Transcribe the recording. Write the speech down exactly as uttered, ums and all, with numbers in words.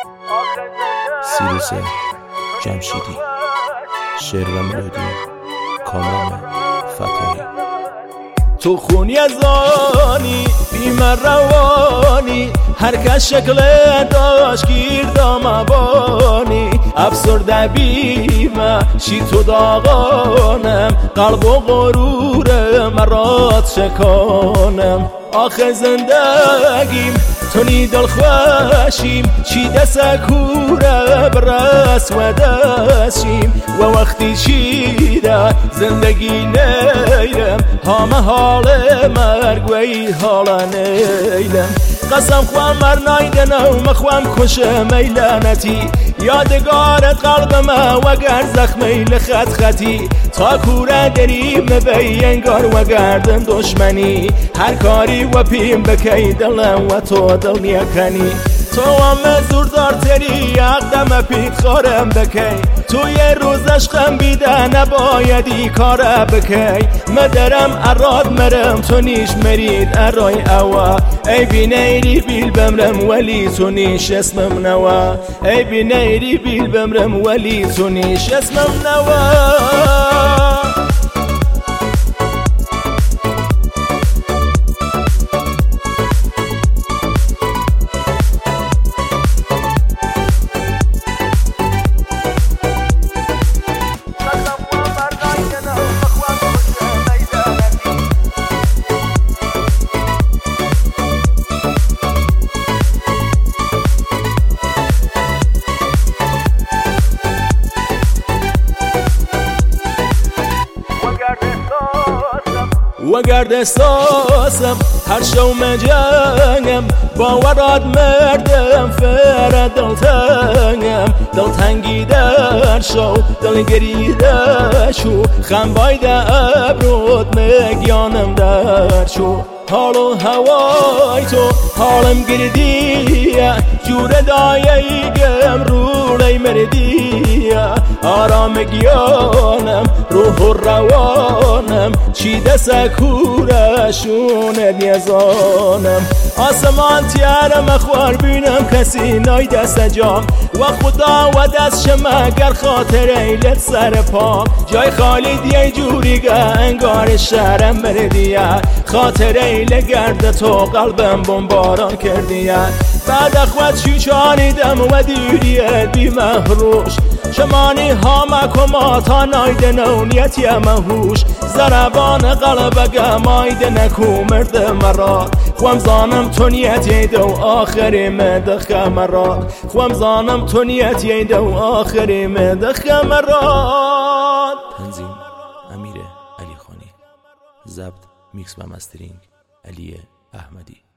سیروس جمشیدی. شعر و ملودی کامران فتاحی. تو خونی از آنی بیمار روانی، هر کس شکل داشت گیر دامبانی. افسرده بیمه شی تو داغانم، قلب و غرور مرات شکانم. آخه زندگیم تو نی دل خوشیم، چی دست کوره برس و دستیم. و وقتی شیده زندگی نیرم، همه حال مرگ و ای حال نیلم. قسم خوام مر نایدن و مخوام کشم ای لعنتی، یادگارت قلبم وگر زخمی لخط خطی. تا کوره دریم بی انگار و گردن دشمنی، هر کاری و پیم بکی دلم و تو دل نیکنی. تو هم زوردار تری اقدم پیت خارم بکی، تو یه روز عشقم بیده نبایدی کاره بکی. مدرم اراد مرم تو نیش مرید ارای اوا، ای بی نیری بیل بمرم ولی تو نیش اسمم نوا. ای بی نیری بیل بمرم ولی تو نیش اسمم نوا. وگرد احساسم هر شو مجنگم، باورات مردم فر دلتنگم. دلتنگی در شو دلگری در شو، خم بایده ابرود مگیانم در شو. حال و هوای تو حالم گردیه، جور دایگم روی مردیه. آرام گیانم روح و روانم، چی دست کورشون نیزانم. آسمان تیارم اخوار بینم کسی نای دست جام، و خدا و دست شما گر خاطر ایلت سر پام. جای خالی دیه جوری گه انگار شهرم بردیه، خاطر ایله گرد تو قلبم بمباران کردیه. بعد اخوات شوچانیدم و دیریت بی محروش، شمانی ها کما تا نایده نونیتی مهوش. زربان قلبگه مایده نکو مرد مرا، خوام زانم تو نیتی دو آخری مدخه مرا. خوام زانم تو نیتی دو آخری مدخه مرا. تنظیم امیر علی خانی. ضبط میکس و مسترینگ علی احمدی.